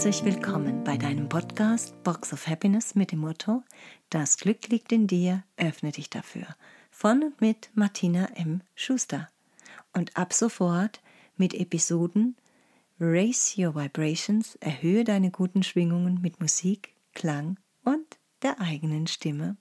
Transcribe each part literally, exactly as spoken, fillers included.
Herzlich willkommen bei deinem Podcast Box of Happiness mit dem Motto: Das Glück liegt in dir, öffne dich dafür. Von und mit Martina M. Schuster. Und ab sofort mit Episoden Raise Your Vibrations, erhöhe deine guten Schwingungen mit Musik, Klang und der eigenen Stimme.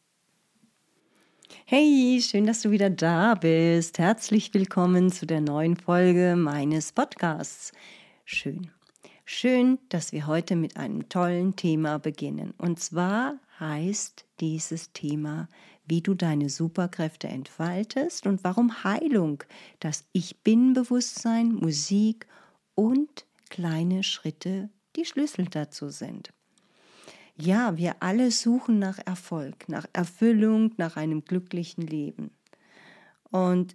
Hey, schön, dass du wieder da bist. Herzlich willkommen zu der neuen Folge meines Podcasts. Schön. Schön, dass wir heute mit einem tollen Thema beginnen. Und zwar heißt dieses Thema, wie du deine Superkräfte entfaltest und warum Heilung, das Ich-Bin-Bewusstsein, Musik und kleine Schritte die Schlüssel dazu sind. Ja, wir alle suchen nach Erfolg, nach Erfüllung, nach einem glücklichen Leben. Und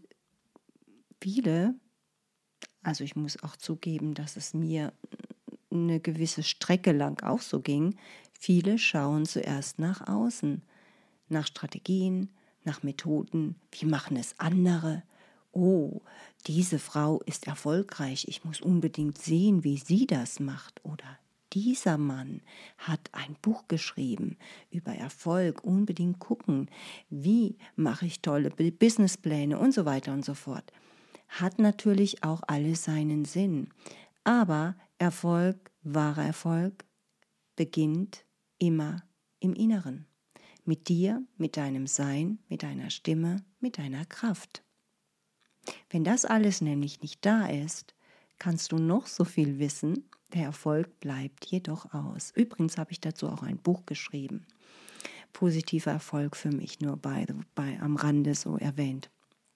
viele, also ich muss auch zugeben, dass es mir eine gewisse Strecke lang auch so ging, viele schauen zuerst nach außen, nach Strategien, nach Methoden, wie machen es andere. Oh, diese Frau ist erfolgreich, ich muss unbedingt sehen, wie sie das macht. Oder dieser Mann hat ein Buch geschrieben über Erfolg, unbedingt gucken, wie mache ich tolle Businesspläne und so weiter und so fort. Hat natürlich auch alles seinen Sinn. Aber Erfolg, wahrer Erfolg, beginnt immer im Inneren. Mit dir, mit deinem Sein, mit deiner Stimme, mit deiner Kraft. Wenn das alles nämlich nicht da ist, kannst du noch so viel wissen, der Erfolg bleibt jedoch aus. Übrigens habe ich dazu auch ein Buch geschrieben. Positiver Erfolg für mich, nur bei, bei am Rande so erwähnt.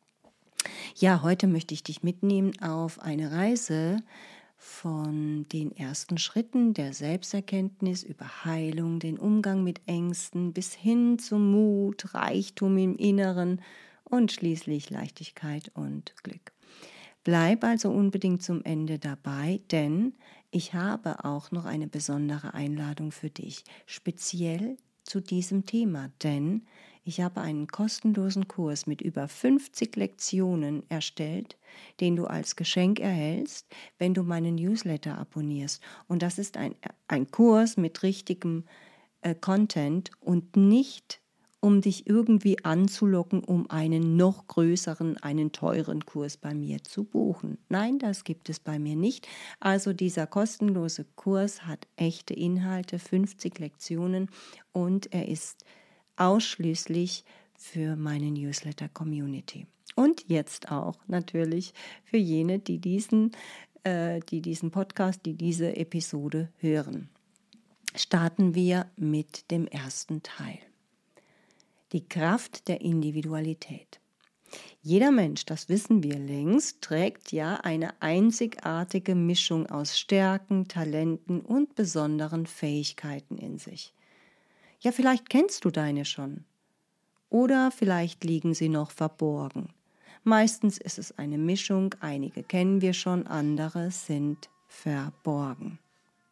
Ja, heute möchte ich dich mitnehmen auf eine Reise von den ersten Schritten der Selbsterkenntnis über Heilung, den Umgang mit Ängsten bis hin zum Mut, Reichtum im Inneren und schließlich Leichtigkeit und Glück. Bleib also unbedingt zum Ende dabei, denn ich habe auch noch eine besondere Einladung für dich, speziell zu diesem Thema, denn ich habe einen kostenlosen Kurs mit über fünfzig Lektionen erstellt, den du als Geschenk erhältst, wenn du meinen Newsletter abonnierst. Und das ist ein, ein Kurs mit richtigem äh, Content und nicht, um dich irgendwie anzulocken, um einen noch größeren, einen teuren Kurs bei mir zu buchen. Nein, das gibt es bei mir nicht. Also dieser kostenlose Kurs hat echte Inhalte, fünfzig Lektionen und er ist ausschließlich für meine Newsletter-Community. Und jetzt auch natürlich für jene, die diesen, äh, die diesen Podcast, die diese Episode hören. Starten wir mit dem ersten Teil. Die Kraft der Individualität. Jeder Mensch, das wissen wir längst, trägt ja eine einzigartige Mischung aus Stärken, Talenten und besonderen Fähigkeiten in sich. Ja, vielleicht kennst du deine schon. Oder vielleicht liegen sie noch verborgen. Meistens ist es eine Mischung, einige kennen wir schon, andere sind verborgen.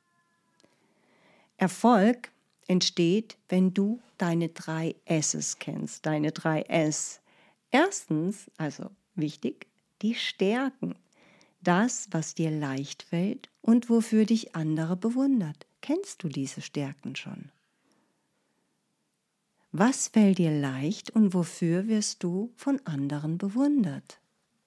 Erfolg entsteht, wenn du deine drei S's kennst, deine drei S. Erstens, also wichtig, die Stärken. Das, was dir leicht fällt und wofür dich andere bewundert. Kennst du diese Stärken schon? Was fällt dir leicht und wofür wirst du von anderen bewundert?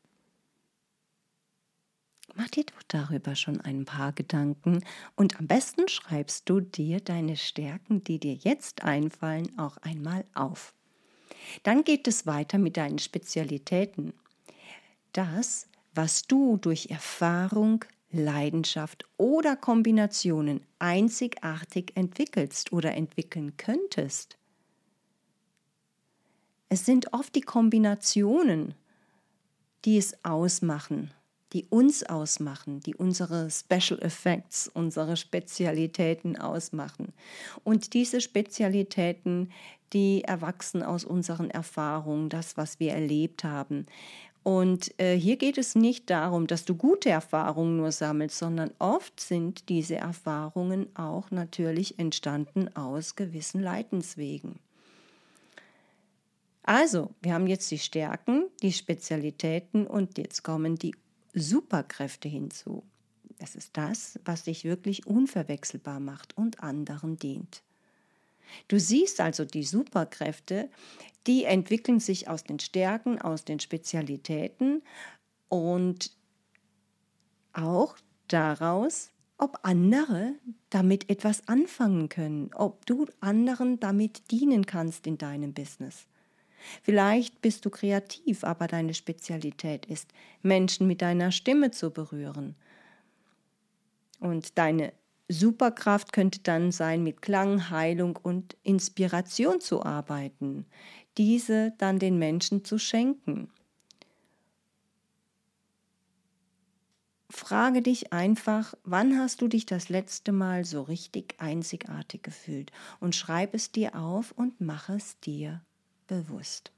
Mach dir doch darüber schon ein paar Gedanken und am besten schreibst du dir deine Stärken, die dir jetzt einfallen, auch einmal auf. Dann geht es weiter mit deinen Spezialitäten. Das, was du durch Erfahrung, Leidenschaft oder Kombinationen einzigartig entwickelst oder entwickeln könntest. Es sind oft die Kombinationen, die es ausmachen, die uns ausmachen, die unsere Special Effects, unsere Spezialitäten ausmachen. Und diese Spezialitäten, die erwachsen aus unseren Erfahrungen, das, was wir erlebt haben. Und äh, hier geht es nicht darum, dass du gute Erfahrungen nur sammelst, sondern oft sind diese Erfahrungen auch natürlich entstanden aus gewissen Leidenswegen. Also, wir haben jetzt die Stärken, die Spezialitäten und jetzt kommen die Superkräfte hinzu. Das ist das, was dich wirklich unverwechselbar macht und anderen dient. Du siehst also die Superkräfte, die entwickeln sich aus den Stärken, aus den Spezialitäten und auch daraus, ob andere damit etwas anfangen können, ob du anderen damit dienen kannst in deinem Business. Vielleicht bist du kreativ, aber deine Spezialität ist, Menschen mit deiner Stimme zu berühren. Und deine Superkraft könnte dann sein, mit Klang, Heilung und Inspiration zu arbeiten, diese dann den Menschen zu schenken. Frage dich einfach, wann hast du dich das letzte Mal so richtig einzigartig gefühlt? Und schreib es dir auf und mach es dir bewusst.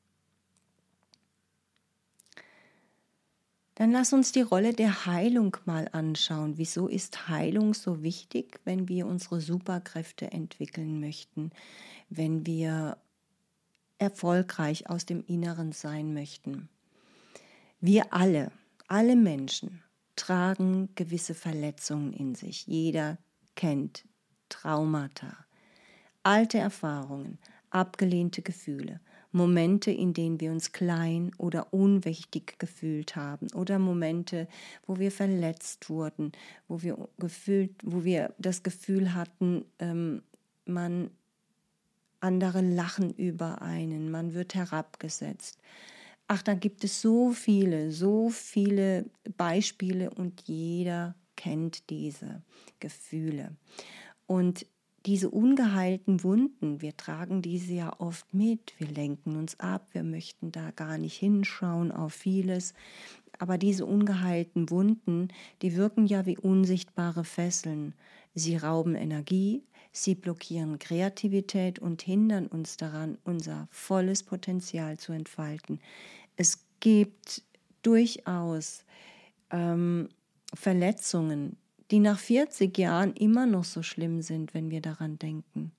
Dann lass uns die Rolle der Heilung mal anschauen. Wieso ist Heilung so wichtig, wenn wir unsere Superkräfte entwickeln möchten, wenn wir erfolgreich aus dem Inneren sein möchten? Wir alle, alle Menschen tragen gewisse Verletzungen in sich. Jeder kennt Traumata, alte Erfahrungen, abgelehnte Gefühle, Momente, in denen wir uns klein oder ohnmächtig gefühlt haben oder Momente, wo wir verletzt wurden, wo wir, gefühlt, wo wir das Gefühl hatten, ähm, man andere lachen über einen, man wird herabgesetzt. Ach, da gibt es so viele, so viele Beispiele und jeder kennt diese Gefühle. Und diese ungeheilten Wunden, wir tragen diese ja oft mit, wir lenken uns ab, wir möchten da gar nicht hinschauen auf vieles. Aber diese ungeheilten Wunden, die wirken ja wie unsichtbare Fesseln. Sie rauben Energie, sie blockieren Kreativität und hindern uns daran, unser volles Potenzial zu entfalten. Es gibt durchaus ähm, Verletzungen, die nach vierzig Jahren immer noch so schlimm sind, wenn wir daran denken.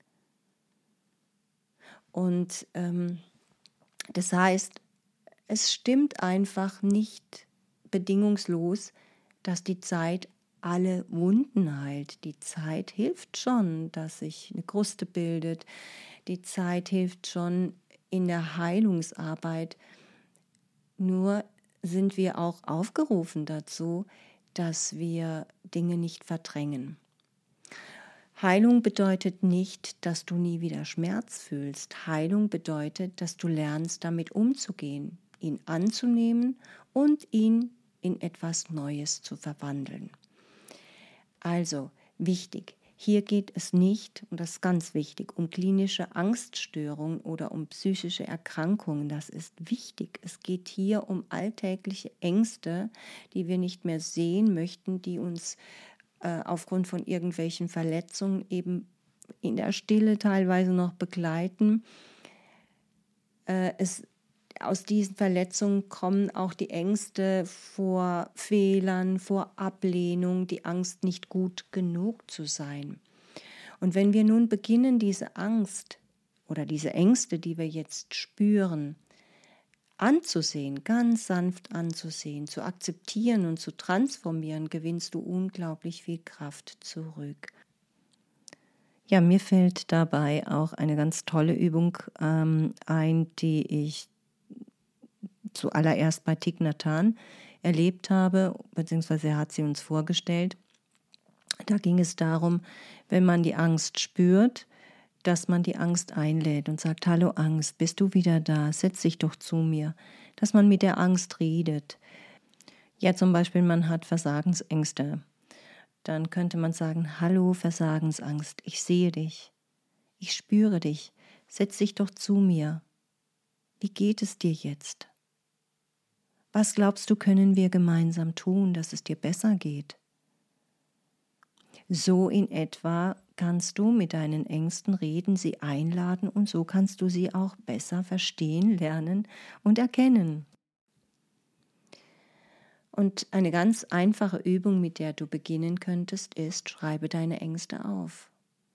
Und ähm, das heißt, es stimmt einfach nicht bedingungslos, dass die Zeit alle Wunden heilt. Die Zeit hilft schon, dass sich eine Kruste bildet. Die Zeit hilft schon in der Heilungsarbeit. Nur sind wir auch aufgerufen dazu, dass wir Dinge nicht verdrängen. Heilung bedeutet nicht, dass du nie wieder Schmerz fühlst. Heilung bedeutet, dass du lernst, damit umzugehen, ihn anzunehmen und ihn in etwas Neues zu verwandeln. Also, wichtig, hier geht es nicht, und das ist ganz wichtig, um klinische Angststörungen oder um psychische Erkrankungen. Das ist wichtig. Es geht hier um alltägliche Ängste, die wir nicht mehr sehen möchten, die uns äh, aufgrund von irgendwelchen Verletzungen eben in der Stille teilweise noch begleiten. Äh, es Aus diesen Verletzungen kommen auch die Ängste vor Fehlern, vor Ablehnung, die Angst, nicht gut genug zu sein. Und wenn wir nun beginnen, diese Angst oder diese Ängste, die wir jetzt spüren, anzusehen, ganz sanft anzusehen, zu akzeptieren und zu transformieren, gewinnst du unglaublich viel Kraft zurück. Ja, mir fällt dabei auch eine ganz tolle Übung ähm, ein, die ich zuallererst bei Thich Nhat Hanh erlebt habe, beziehungsweise er hat sie uns vorgestellt. Da ging es darum, wenn man die Angst spürt, dass man die Angst einlädt und sagt, hallo Angst, bist du wieder da, setz dich doch zu mir, dass man mit der Angst redet. Ja, zum Beispiel, man hat Versagensängste. Dann könnte man sagen, hallo Versagensangst, ich sehe dich, ich spüre dich, setz dich doch zu mir. Wie geht es dir jetzt? Was glaubst du, können wir gemeinsam tun, dass es dir besser geht? So in etwa kannst du mit deinen Ängsten reden, sie einladen und so kannst du sie auch besser verstehen, lernen und erkennen. Und eine ganz einfache Übung, mit der du beginnen könntest, ist, schreibe deine Ängste auf.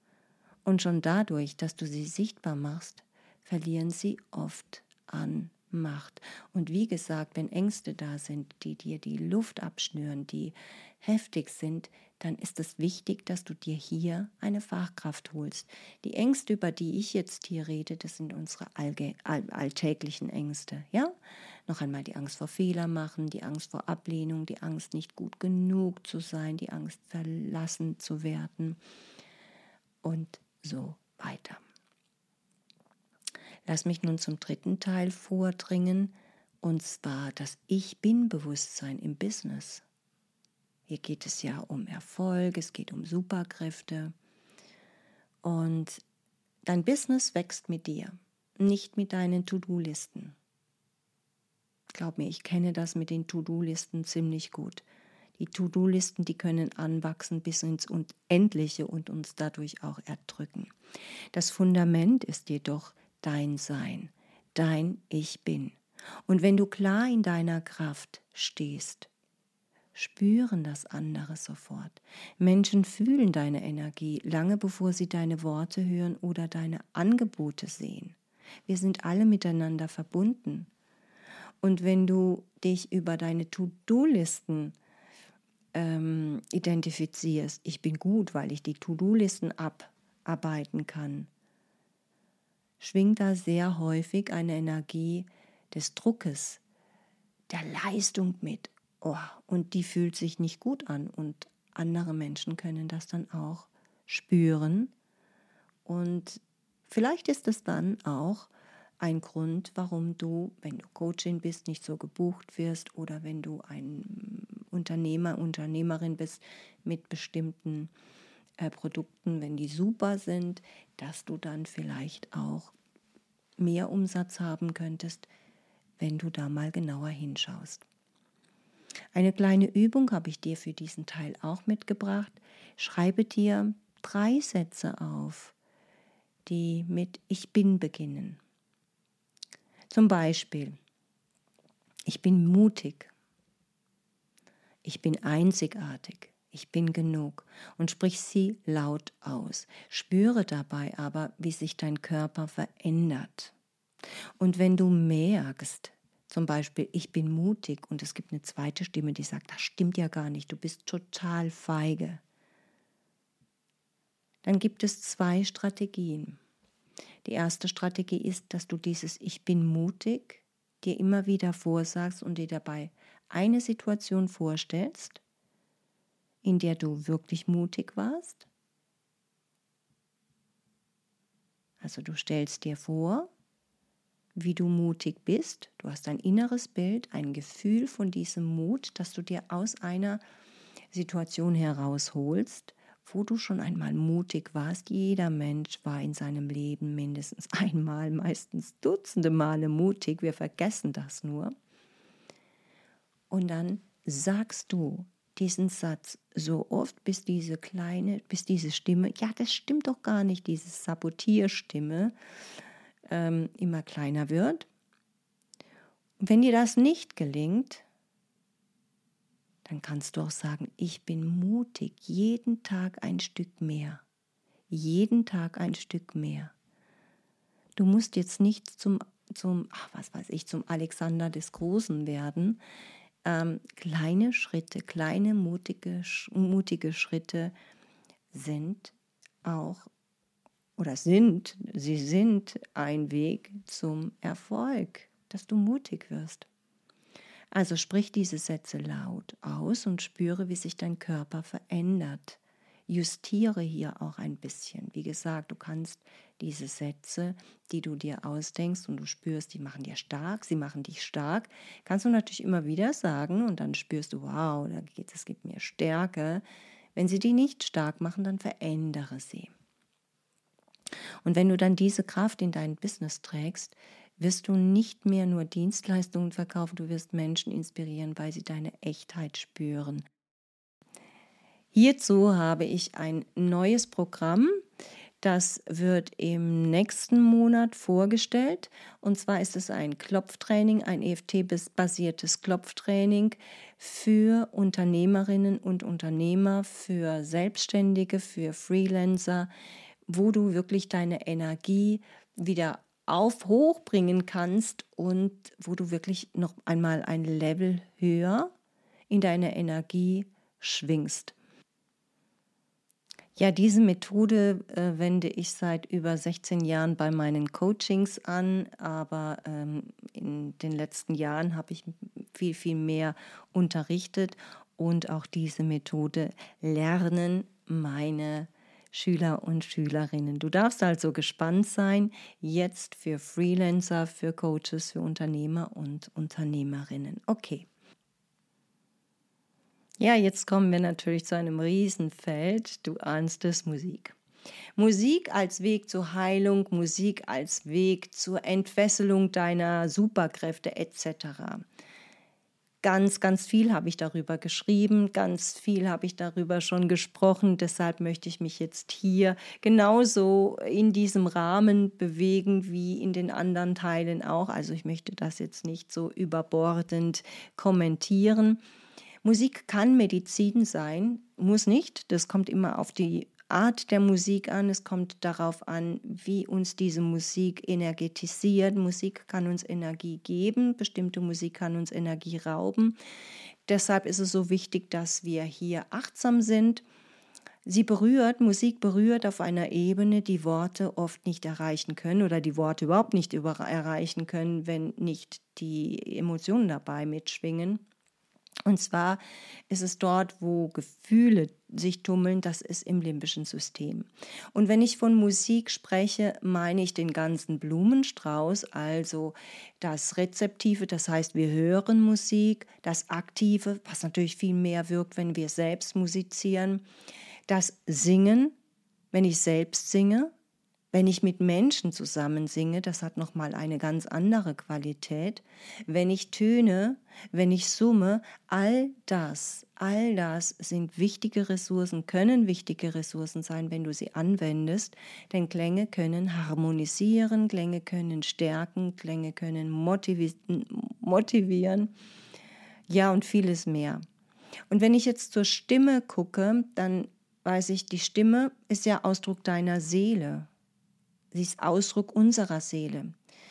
Und schon dadurch, dass du sie sichtbar machst, verlieren sie oft an macht. Und wie gesagt, wenn Ängste da sind, die dir die Luft abschnüren, die heftig sind, dann ist es wichtig, dass du dir hier eine Fachkraft holst. Die Ängste, über die ich jetzt hier rede, das sind unsere allge- all- alltäglichen Ängste. Ja? Noch einmal die Angst vor Fehler machen, die Angst vor Ablehnung, die Angst, nicht gut genug zu sein, die Angst, verlassen zu werden und so weiter. Lass mich nun zum dritten Teil vordringen, und zwar das Ich-Bin-Bewusstsein im Business. Hier geht es ja um Erfolg, es geht um Superkräfte. Und dein Business wächst mit dir, nicht mit deinen To-Do-Listen. Glaub mir, ich kenne das mit den To-Do-Listen ziemlich gut. Die To-Do-Listen, die können anwachsen bis ins Unendliche und uns dadurch auch erdrücken. Das Fundament ist jedoch dein Sein, dein Ich Bin. Und wenn du klar in deiner Kraft stehst, spüren das andere sofort. Menschen fühlen deine Energie, lange bevor sie deine Worte hören oder deine Angebote sehen. Wir sind alle miteinander verbunden. Und wenn du dich über deine To-Do-Listen ähm, identifizierst, ich bin gut, weil ich die To-Do-Listen abarbeiten kann, schwingt da sehr häufig eine Energie des Druckes, der Leistung mit. Oh, und die fühlt sich nicht gut an. Und andere Menschen können das dann auch spüren. Und vielleicht ist es dann auch ein Grund, warum du, wenn du Coachin bist, nicht so gebucht wirst oder wenn du ein Unternehmer, Unternehmerin bist mit bestimmten äh, Produkten, wenn die super sind, dass du dann vielleicht auch mehr Umsatz haben könntest, wenn du da mal genauer hinschaust. Eine kleine Übung habe ich dir für diesen Teil auch mitgebracht. Schreibe dir drei Sätze auf, die mit Ich bin beginnen. Zum Beispiel, ich bin mutig, ich bin einzigartig, ich bin genug, und sprich sie laut aus. Spüre dabei aber, wie sich dein Körper verändert. Und wenn du merkst, zum Beispiel, ich bin mutig, und es gibt eine zweite Stimme, die sagt, das stimmt ja gar nicht, du bist total feige, dann gibt es zwei Strategien. Die erste Strategie ist, dass du dieses Ich bin mutig dir immer wieder vorsagst und dir dabei eine Situation vorstellst, in der du wirklich mutig warst. Also du stellst dir vor, wie du mutig bist. Du hast ein inneres Bild, ein Gefühl von diesem Mut, das du dir aus einer Situation herausholst, wo du schon einmal mutig warst. Jeder Mensch war in seinem Leben mindestens einmal, meistens dutzende Male mutig. Wir vergessen das nur. Und dann sagst du diesen Satz so oft, bis diese kleine, bis diese Stimme, ja, das stimmt doch gar nicht, diese Sabotierstimme, ähm, immer kleiner wird. Und wenn dir das nicht gelingt, dann kannst du auch sagen, ich bin mutig, jeden Tag ein Stück mehr. Jeden Tag ein Stück mehr. Du musst jetzt nicht zum, zum ach, was weiß ich, zum Alexander des Großen werden. Ähm, kleine Schritte, kleine mutige, mutige Schritte sind auch, oder sind, sie sind ein Weg zum Erfolg, dass du mutig wirst. Also sprich diese Sätze laut aus und spüre, wie sich dein Körper verändert. Justiere hier auch ein bisschen. Wie gesagt, du kannst diese Sätze, die du dir ausdenkst und du spürst, die machen dir stark, sie machen dich stark, kannst du natürlich immer wieder sagen und dann spürst du, wow, es gibt mir Stärke. Wenn sie die nicht stark machen, dann verändere sie. Und wenn du dann diese Kraft in dein Business trägst, wirst du nicht mehr nur Dienstleistungen verkaufen, du wirst Menschen inspirieren, weil sie deine Echtheit spüren. Hierzu habe ich ein neues Programm, das wird im nächsten Monat vorgestellt. Und zwar ist es ein Klopftraining, ein E F T-basiertes Klopftraining für Unternehmerinnen und Unternehmer, für Selbstständige, für Freelancer, wo du wirklich deine Energie wieder auf hochbringen kannst und wo du wirklich noch einmal ein Level höher in deiner Energie schwingst. Ja, diese Methode äh, wende ich seit über sechzehn Jahren bei meinen Coachings an, aber ähm, in den letzten Jahren habe ich viel, viel mehr unterrichtet und auch diese Methode lernen meine Schüler und Schülerinnen. Du darfst also gespannt sein, jetzt für Freelancer, für Coaches, für Unternehmer und Unternehmerinnen. Okay. Ja, jetzt kommen wir natürlich zu einem Riesenfeld. Du ahnst es, Musik. Musik als Weg zur Heilung, Musik als Weg zur Entfesselung deiner Superkräfte et cetera. Ganz, ganz viel habe ich darüber geschrieben, ganz viel habe ich darüber schon gesprochen. Deshalb möchte ich mich jetzt hier genauso in diesem Rahmen bewegen wie in den anderen Teilen auch. Also ich möchte das jetzt nicht so überbordend kommentieren. Musik kann Medizin sein, muss nicht. Das kommt immer auf die Art der Musik an. Es kommt darauf an, wie uns diese Musik energetisiert. Musik kann uns Energie geben, bestimmte Musik kann uns Energie rauben. Deshalb ist es so wichtig, dass wir hier achtsam sind. Sie berührt, Musik berührt auf einer Ebene, die Worte oft nicht erreichen können oder die Worte überhaupt nicht über- erreichen können, wenn nicht die Emotionen dabei mitschwingen. Und zwar ist es dort, wo Gefühle sich tummeln, das ist im limbischen System. Und wenn ich von Musik spreche, meine ich den ganzen Blumenstrauß, also das Rezeptive, das heißt, wir hören Musik, das Aktive, was natürlich viel mehr wirkt, wenn wir selbst musizieren, das Singen, wenn ich selbst singe, wenn ich mit Menschen zusammen singe, das hat nochmal eine ganz andere Qualität. Wenn ich töne, wenn ich summe, all das, all das sind wichtige Ressourcen, können wichtige Ressourcen sein, wenn du sie anwendest. Denn Klänge können harmonisieren, Klänge können stärken, Klänge können motivi- motivieren, ja und vieles mehr. Und wenn ich jetzt zur Stimme gucke, dann weiß ich, die Stimme ist ja Ausdruck deiner Seele. Sie ist Ausdruck unserer Seele.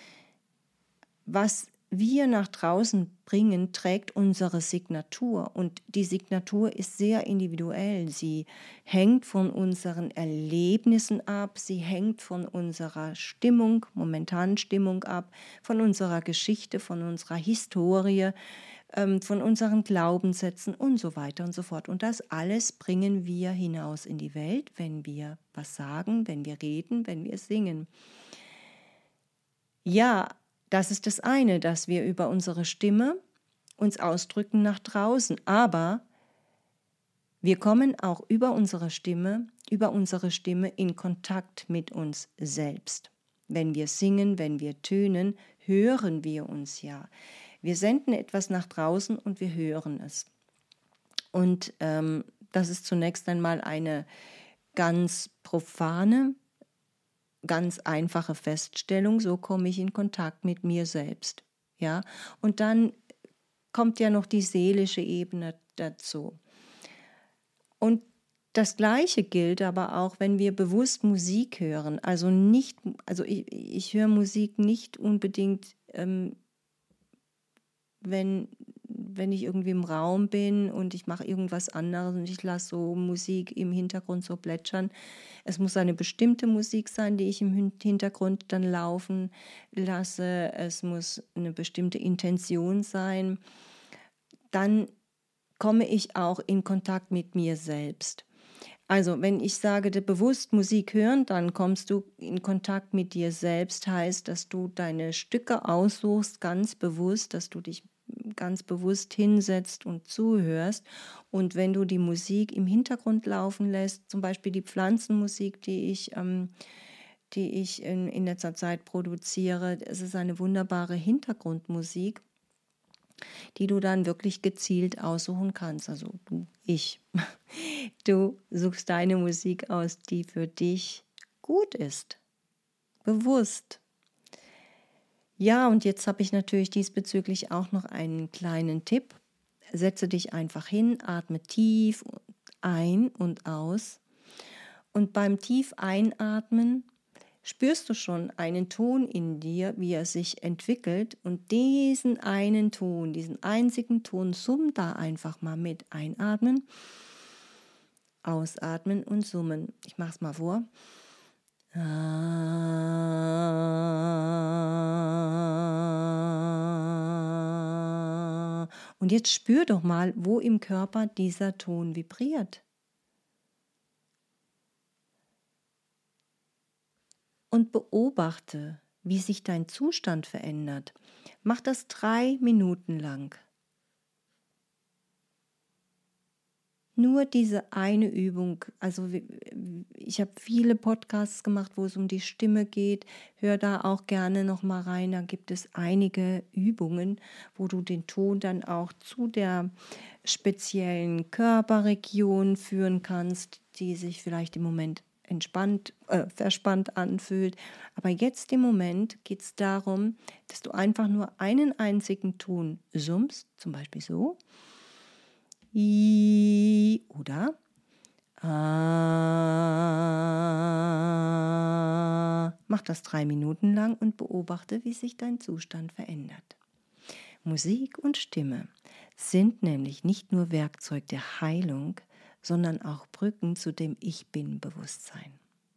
Was wir nach draußen bringen, trägt unsere Signatur. Und die Signatur ist sehr individuell. Sie hängt von unseren Erlebnissen ab, sie hängt von unserer Stimmung, momentanen Stimmung ab, von unserer Geschichte, von unserer Historie, von unseren Glaubenssätzen und so weiter und so fort. Und das alles bringen wir hinaus in die Welt, wenn wir was sagen, wenn wir reden, wenn wir singen. Ja, das ist das eine, dass wir über unsere Stimme uns ausdrücken nach draußen. Aber wir kommen auch über unsere Stimme, über unsere Stimme in Kontakt mit uns selbst. Wenn wir singen, wenn wir tönen, hören wir uns ja. Wir senden etwas nach draußen und wir hören es. Und ähm, das ist zunächst einmal eine ganz profane, ganz einfache Feststellung. So komme ich in Kontakt mit mir selbst. Ja? Und dann kommt ja noch die seelische Ebene dazu. Und das Gleiche gilt aber auch, wenn wir bewusst Musik hören. Also nicht, also ich, ich höre Musik nicht unbedingt ähm, wenn, wenn ich irgendwie im Raum bin und ich mache irgendwas anderes und ich lasse so Musik im Hintergrund so plätschern. Es muss eine bestimmte Musik sein, die ich im Hintergrund dann laufen lasse. Es muss eine bestimmte Intention sein. Dann komme ich auch in Kontakt mit mir selbst. Also wenn ich sage, bewusst Musik hören, dann kommst du in Kontakt mit dir selbst, heißt, dass du deine Stücke aussuchst, ganz bewusst, dass du dich ganz bewusst hinsetzt und zuhörst. Und wenn du die Musik im Hintergrund laufen lässt, zum Beispiel die Pflanzenmusik, die ich, ähm, die ich in, in letzter Zeit produziere, es ist eine wunderbare Hintergrundmusik, die du dann wirklich gezielt aussuchen kannst. Also du, ich. Du suchst deine Musik aus, die für dich gut ist. Bewusst. Ja, und jetzt habe ich natürlich diesbezüglich auch noch einen kleinen Tipp. Setze dich einfach hin, atme tief ein und aus. Und beim tief einatmen spürst du schon einen Ton in dir, wie er sich entwickelt, und diesen einen Ton, diesen einzigen Ton, summ da einfach mal mit. Einatmen, ausatmen und summen. Ich mache es mal vor. Und jetzt spür doch mal, wo im Körper dieser Ton vibriert. Und beobachte, wie sich dein Zustand verändert. Mach das drei Minuten lang. Nur diese eine Übung, also ich habe viele Podcasts gemacht, wo es um die Stimme geht. Hör da auch gerne noch mal rein. Da gibt es einige Übungen, wo du den Ton dann auch zu der speziellen Körperregion führen kannst, die sich vielleicht im Moment entspannt, äh, verspannt anfühlt. Aber jetzt im Moment geht es darum, dass du einfach nur einen einzigen Ton summst, zum Beispiel so. I oder A. Mach das drei Minuten lang und beobachte, wie sich dein Zustand verändert. Musik und Stimme sind nämlich nicht nur Werkzeug der Heilung, sondern auch Brücken zu dem Ich-Bin-Bewusstsein.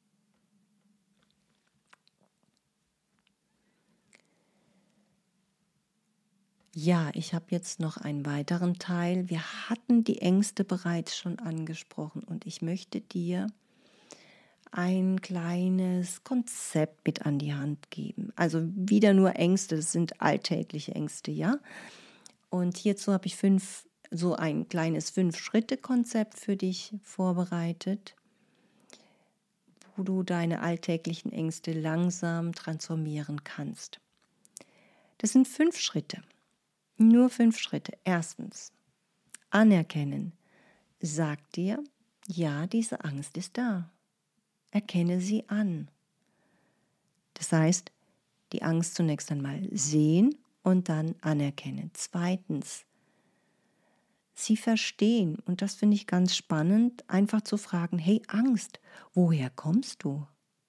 Ja, ich habe jetzt noch einen weiteren Teil. Wir hatten die Ängste bereits schon angesprochen und ich möchte dir ein kleines Konzept mit an die Hand geben. Also wieder nur Ängste, das sind alltägliche Ängste, ja. Und hierzu habe ich fünf, so ein kleines Fünf-Schritte-Konzept für dich vorbereitet, wo du deine alltäglichen Ängste langsam transformieren kannst. Das sind fünf Schritte. Nur fünf Schritte. Erstens, anerkennen. Sag dir, ja, diese Angst ist da. Erkenne sie an. Das heißt, die Angst zunächst einmal sehen und dann anerkennen. Zweitens, sie verstehen. Und das finde ich ganz spannend, einfach zu fragen, hey Angst, woher kommst du?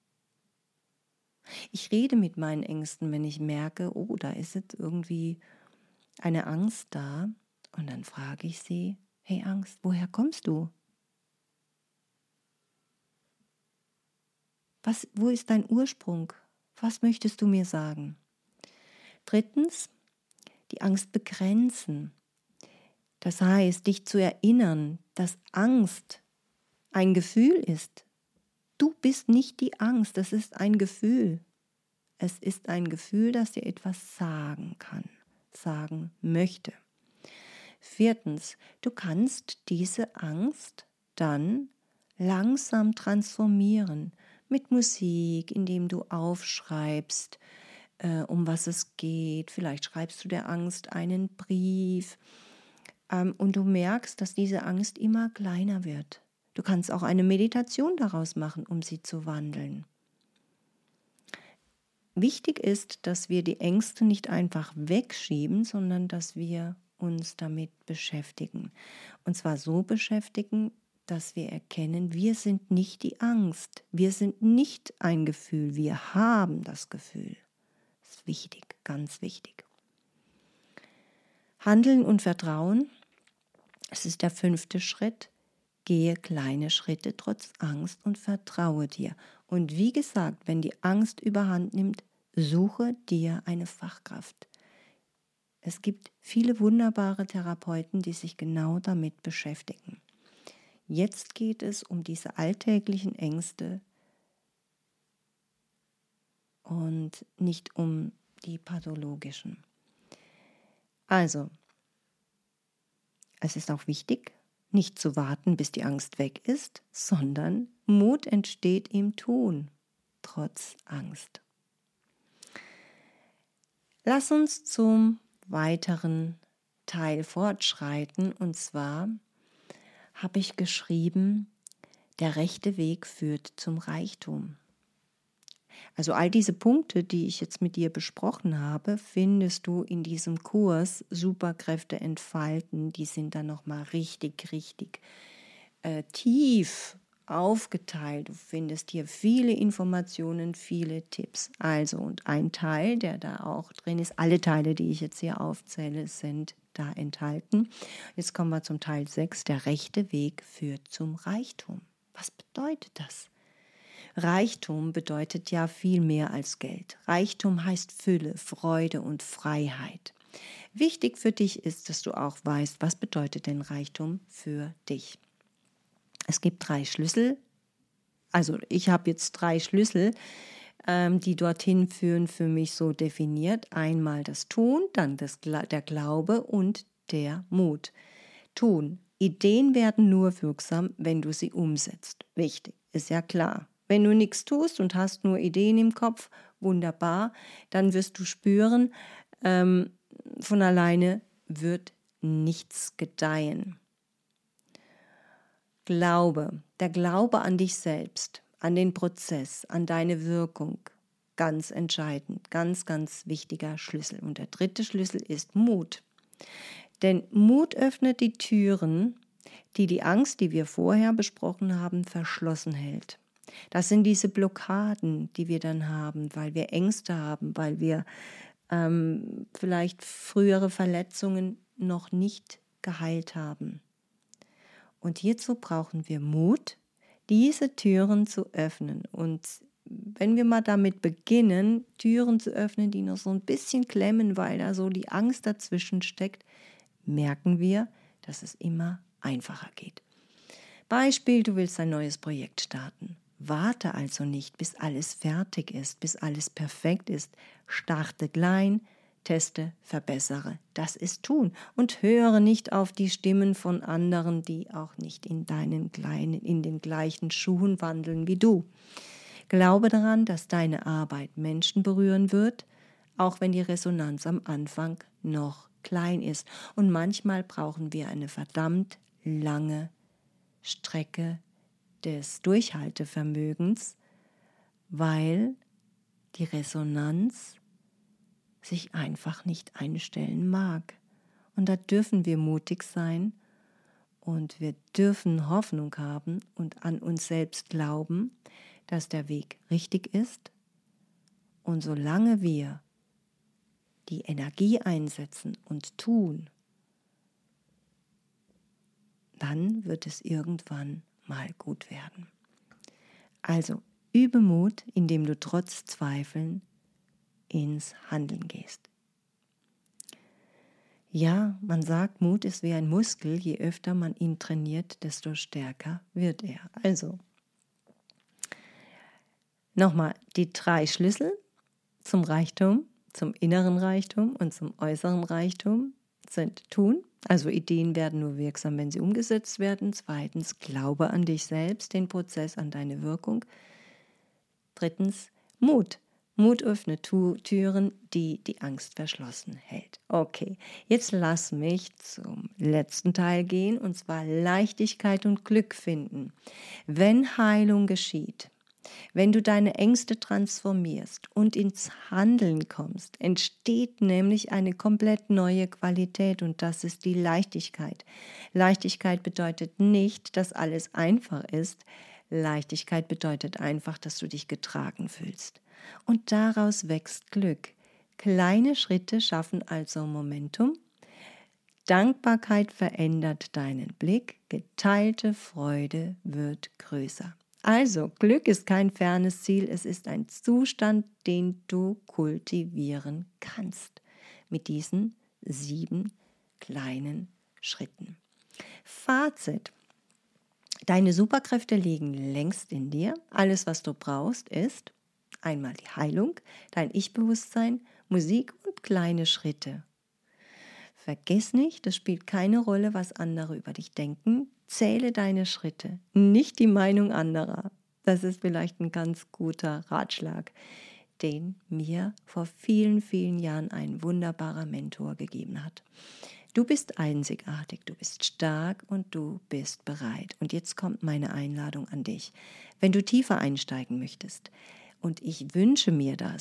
Ich rede mit meinen Ängsten, wenn ich merke, oh, da ist jetzt irgendwie eine Angst da, und dann frage ich sie, hey Angst, woher kommst du? Was, wo ist dein Ursprung? Was möchtest du mir sagen? Drittens, die Angst begrenzen. Das heißt, dich zu erinnern, dass Angst ein Gefühl ist. Du bist nicht die Angst, das ist ein Gefühl. Es ist ein Gefühl, das dir etwas sagen kann, sagen möchte. Viertens, du kannst diese Angst dann langsam transformieren mit Musik, indem du aufschreibst, äh, um was es geht. Vielleicht schreibst du der Angst einen Brief, ähm, und du merkst, dass diese Angst immer kleiner wird. Du kannst auch eine Meditation daraus machen, um sie zu wandeln. Wichtig ist, dass wir die Ängste nicht einfach wegschieben, sondern dass wir uns damit beschäftigen. Und zwar so beschäftigen, dass wir erkennen, wir sind nicht die Angst. Wir sind nicht ein Gefühl. Wir haben das Gefühl. Das ist wichtig, ganz wichtig. Handeln und Vertrauen, es ist der fünfte Schritt. Gehe kleine Schritte trotz Angst und vertraue dir. Und wie gesagt, wenn die Angst überhand nimmt, suche dir eine Fachkraft. Es gibt viele wunderbare Therapeuten, die sich genau damit beschäftigen. Jetzt geht es um diese alltäglichen Ängste und nicht um die pathologischen. Also, es ist auch wichtig, nicht zu warten, bis die Angst weg ist, sondern Mut entsteht im Tun, trotz Angst. Lass uns zum weiteren Teil fortschreiten, und zwar habe ich geschrieben, der rechte Weg führt zum Reichtum. Also all diese Punkte, die ich jetzt mit dir besprochen habe, findest du in diesem Kurs Superkräfte entfalten. Die sind dann nochmal richtig, richtig äh, tief aufgeteilt. Du findest hier viele Informationen, viele Tipps. Also, und ein Teil, der da auch drin ist, alle Teile, die ich jetzt hier aufzähle, sind da enthalten. Jetzt kommen wir zum Teil sechs, der rechte Weg führt zum Reichtum. Was bedeutet das? Reichtum bedeutet ja viel mehr als Geld. Reichtum heißt Fülle, Freude und Freiheit. Wichtig für dich ist, dass du auch weißt, was bedeutet denn Reichtum für dich. Es gibt drei Schlüssel, also ich habe jetzt drei Schlüssel, ähm, die dorthin führen, für mich so definiert. Einmal das Tun, dann das, der Glaube und der Mut. Tun. Ideen werden nur wirksam, wenn du sie umsetzt. Wichtig, ist ja klar. Wenn du nichts tust und hast nur Ideen im Kopf, wunderbar, dann wirst du spüren, ähm, von alleine wird nichts gedeihen. Glaube, der Glaube an dich selbst, an den Prozess, an deine Wirkung, ganz entscheidend, ganz, ganz wichtiger Schlüssel. Und der dritte Schlüssel ist Mut. Denn Mut öffnet die Türen, die die Angst, die wir vorher besprochen haben, verschlossen hält. Das sind diese Blockaden, die wir dann haben, weil wir Ängste haben, weil wir ähm, vielleicht frühere Verletzungen noch nicht geheilt haben. Und hierzu brauchen wir Mut, diese Türen zu öffnen. Und wenn wir mal damit beginnen, Türen zu öffnen, die noch so ein bisschen klemmen, weil da so die Angst dazwischen steckt, merken wir, dass es immer einfacher geht. Beispiel, du willst ein neues Projekt starten. Warte also nicht, bis alles fertig ist, bis alles perfekt ist. Starte klein, teste, verbessere. Das ist tun. Und höre nicht auf die Stimmen von anderen, die auch nicht in deinen kleinen, in den gleichen Schuhen wandeln wie du. Glaube daran, dass deine Arbeit Menschen berühren wird, auch wenn die Resonanz am Anfang noch klein ist. Und manchmal brauchen wir eine verdammt lange Strecke des Durchhaltevermögens, weil die Resonanz sich einfach nicht einstellen mag. Und da dürfen wir mutig sein und wir dürfen Hoffnung haben und an uns selbst glauben, dass der Weg richtig ist. Und solange wir die Energie einsetzen und tun, dann wird es irgendwann mal gut werden. Also übe Mut, indem du trotz Zweifeln ins Handeln gehst. Ja, man sagt, Mut ist wie ein Muskel, je öfter man ihn trainiert, desto stärker wird er. Also, nochmal die drei Schlüssel zum Reichtum, zum inneren Reichtum und zum äußeren Reichtum sind Tun. Also Ideen werden nur wirksam, wenn sie umgesetzt werden. Zweitens, glaube an dich selbst, den Prozess, an deine Wirkung. Drittens, Mut. Mut öffnet Türen, die die Angst verschlossen hält. Okay, jetzt lass mich zum letzten Teil gehen, und zwar Leichtigkeit und Glück finden. Wenn Heilung geschieht, wenn du deine Ängste transformierst und ins Handeln kommst, entsteht nämlich eine komplett neue Qualität, und das ist die Leichtigkeit. Leichtigkeit bedeutet nicht, dass alles einfach ist. Leichtigkeit bedeutet einfach, dass du dich getragen fühlst. Und daraus wächst Glück. Kleine Schritte schaffen also Momentum. Dankbarkeit verändert deinen Blick. Geteilte Freude wird größer. Also, Glück ist kein fernes Ziel, es ist ein Zustand, den du kultivieren kannst. Mit diesen sieben kleinen Schritten. Fazit. Deine Superkräfte liegen längst in dir. Alles, was du brauchst, ist einmal die Heilung, dein Ich-Bewusstsein, Musik und kleine Schritte. Vergiss nicht, es spielt keine Rolle, was andere über dich denken. Zähle deine Schritte, nicht die Meinung anderer. Das ist vielleicht ein ganz guter Ratschlag, den mir vor vielen, vielen Jahren ein wunderbarer Mentor gegeben hat. Du bist einzigartig, du bist stark und du bist bereit. Und jetzt kommt meine Einladung an dich. Wenn du tiefer einsteigen möchtest, und ich wünsche mir das,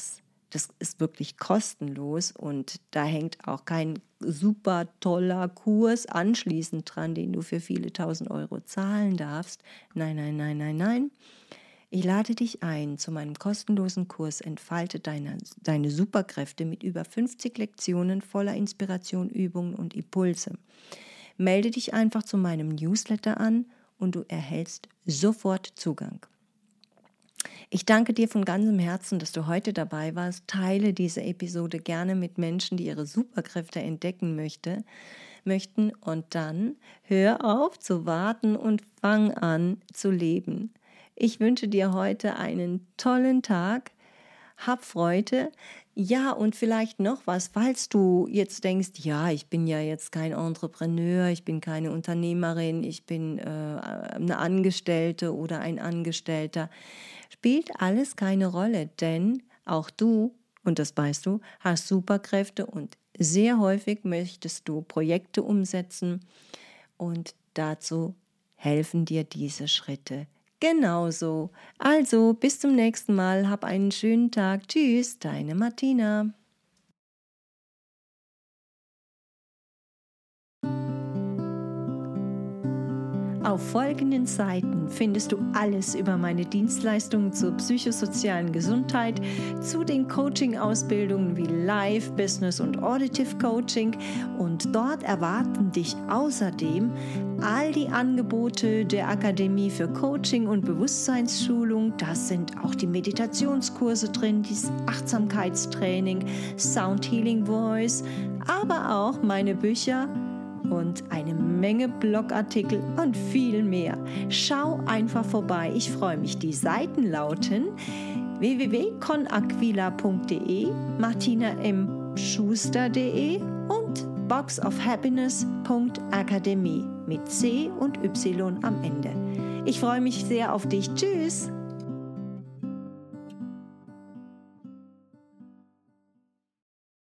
das ist wirklich kostenlos und da hängt auch kein super toller Kurs anschließend dran, den du für viele tausend Euro zahlen darfst. Nein, nein, nein, nein, nein. Ich lade dich ein zu meinem kostenlosen Kurs Entfalte deine, deine Superkräfte mit über fünfzig Lektionen voller Inspiration, Übungen und Impulse. Melde dich einfach zu meinem Newsletter an und du erhältst sofort Zugang. Ich danke dir von ganzem Herzen, dass du heute dabei warst. Teile diese Episode gerne mit Menschen, die ihre Superkräfte entdecken möchte, möchten. Und dann hör auf zu warten und fang an zu leben. Ich wünsche dir heute einen tollen Tag. Hab Freude. Ja, und vielleicht noch was, falls du jetzt denkst, ja, ich bin ja jetzt kein Entrepreneur, ich bin keine Unternehmerin, ich bin äh, eine Angestellte oder ein Angestellter. Spielt alles keine Rolle, denn auch du, und das weißt du, hast Superkräfte und sehr häufig möchtest du Projekte umsetzen und dazu helfen dir diese Schritte genauso. Also bis zum nächsten Mal, hab einen schönen Tag. Tschüss, deine Martina. Auf folgenden Seiten findest du alles über meine Dienstleistungen zur psychosozialen Gesundheit, zu den Coaching-Ausbildungen wie Life, Business und Auditive Coaching und dort erwarten dich außerdem all die Angebote der Akademie für Coaching und Bewusstseinsschulung. Das sind auch die Meditationskurse drin, das Achtsamkeitstraining, Sound Healing Voice, aber auch meine Bücher und eine Menge Blogartikel und viel mehr. Schau einfach vorbei, ich freue mich. Die Seiten lauten w w w punkt con aquila punkt d e, martina m schuster punkt d e und box of happiness punkt akademie mit C und Y am Ende. Ich freue mich sehr auf dich. Tschüss!